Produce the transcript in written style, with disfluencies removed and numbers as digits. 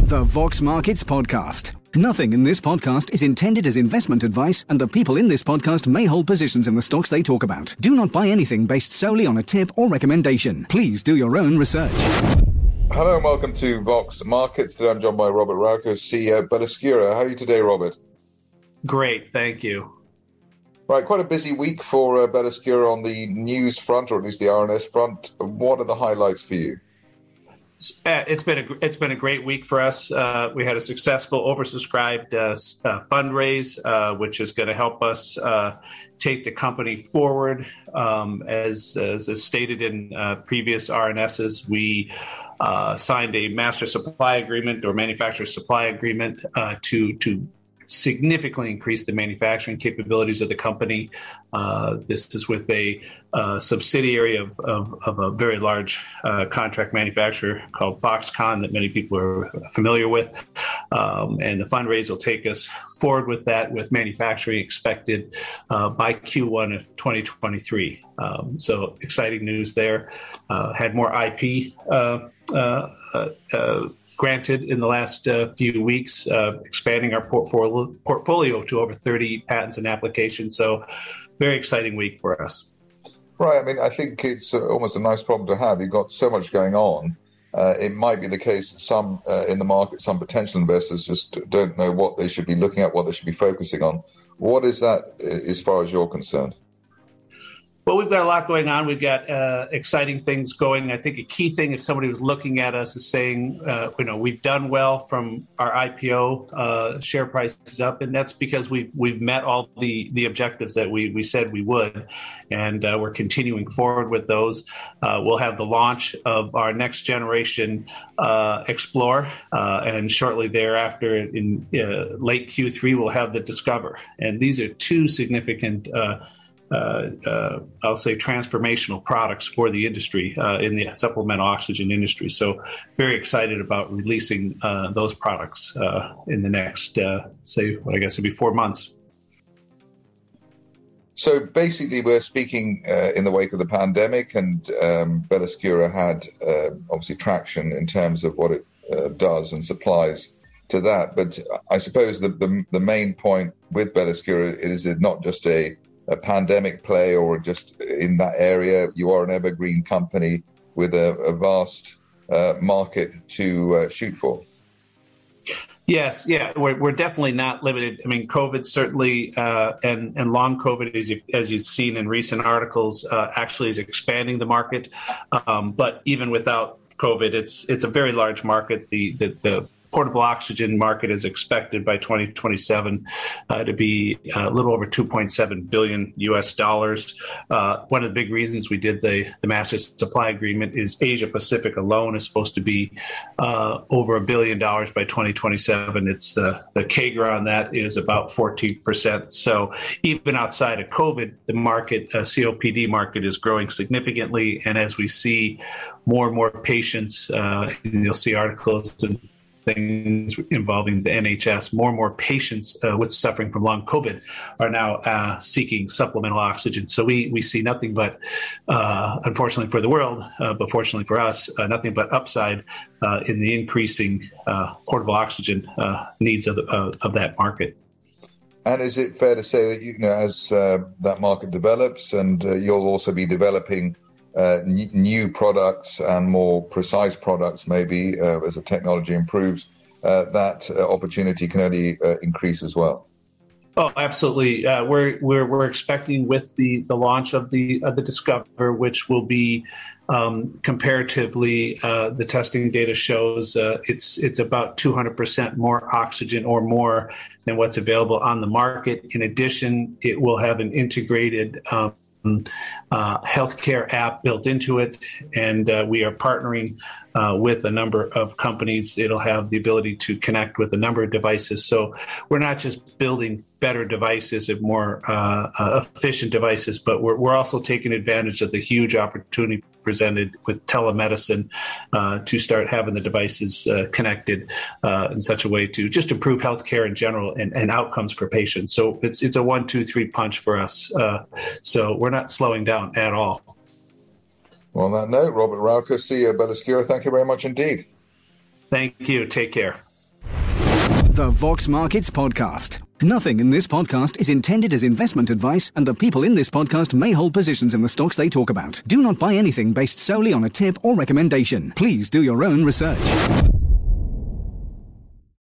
The Vox Markets Podcast. Nothing in this podcast is intended as investment advice, and the people in this podcast may hold positions in the stocks they talk about. Do not buy anything based solely on a tip or recommendation. Please do your own research. Hello and welcome to Vox Markets. Today I'm joined by Robert Rauka, CEO of Belliscura. How are you today, Robert? Great, thank you. Right, quite a busy week for Belliscura on the news front, or at least the RNS front. What are the highlights for you? It's been a great week for us. We had a successful oversubscribed fundraise, which is going to help us take the company forward. As stated in previous RNSs, we signed a master supply agreement or manufacturer supply agreement to significantly increase the manufacturing capabilities of the company. This is with a subsidiary of a very large contract manufacturer called Foxconn that many people are familiar with. And the fundraise will take us forward with that, with manufacturing expected by Q1 of 2023. So exciting news there. Had more IP granted in the last few weeks, expanding our portfolio to over 30 patents and applications. So very exciting week for us. Right. I mean, I think it's almost a nice problem to have. You've got so much going on. It might be the case that some in the market, some potential investors just don't know what they should be looking at, what they should be focusing on. What is that as far as you're concerned? Well, we've got a lot going on. We've got exciting things going. I think a key thing, if somebody was looking at us, is saying, we've done well from our IPO, share price is up, and that's because we've met all the objectives that we said we would, and we're continuing forward with those. We'll have the launch of our next generation Explorer, and shortly thereafter, in late Q3, we'll have the Discover, and these are two significant I'll say transformational products for the industry in the supplemental oxygen industry. So very excited about releasing those products in the next, I guess it'll be 4 months. So basically we're speaking in the wake of the pandemic, and Belliscura had obviously traction in terms of what it does and supplies to that. But I suppose the main point with Belliscura is it not just a pandemic play or just in that area. You are an evergreen company with a vast market to shoot for. Yes, yeah, we're definitely not limited. I mean, COVID certainly and long COVID, as you've seen in recent articles, actually is expanding the market. But even without COVID, it's a very large market. The portable oxygen market is expected by 2027 to be a little over $2.7 billion US. One of the big reasons we did the master supply agreement is Asia Pacific alone is supposed to be over $1 billion by 2027. It's the CAGR on that is about 14%. So even outside of COVID, the market, COPD market, is growing significantly. And as we see more and more patients, and you'll see articles and things involving the NHS, more and more patients with suffering from long COVID are now seeking supplemental oxygen. So we see nothing but, unfortunately for the world, but fortunately for us, nothing but upside in the increasing portable oxygen needs of that market. And is it fair to say that, as that market develops, and you'll also be developing new products and more precise products, maybe as the technology improves, that opportunity can only increase as well? Oh, absolutely. We're expecting with the launch of the Discover, which will be comparatively, the testing data shows it's about 200% more oxygen or more than what's available on the market. In addition, it will have an integrated healthcare app built into it, and we are partnering with a number of companies. It'll have the ability to connect with a number of devices. So we're not just building better devices and more efficient devices, but we're also taking advantage of the huge opportunity presented with telemedicine to start having the devices connected in such a way to just improve healthcare in general and outcomes for patients. So it's a 1-2-3 punch for us. So we're not slowing down at all. Well, on that note, Robert Rauka, CEO of Belliscura, thank you very much indeed. Thank you. Take care. The Vox Markets Podcast. Nothing in this podcast is intended as investment advice, and the people in this podcast may hold positions in the stocks they talk about. Do not buy anything based solely on a tip or recommendation. Please do your own research.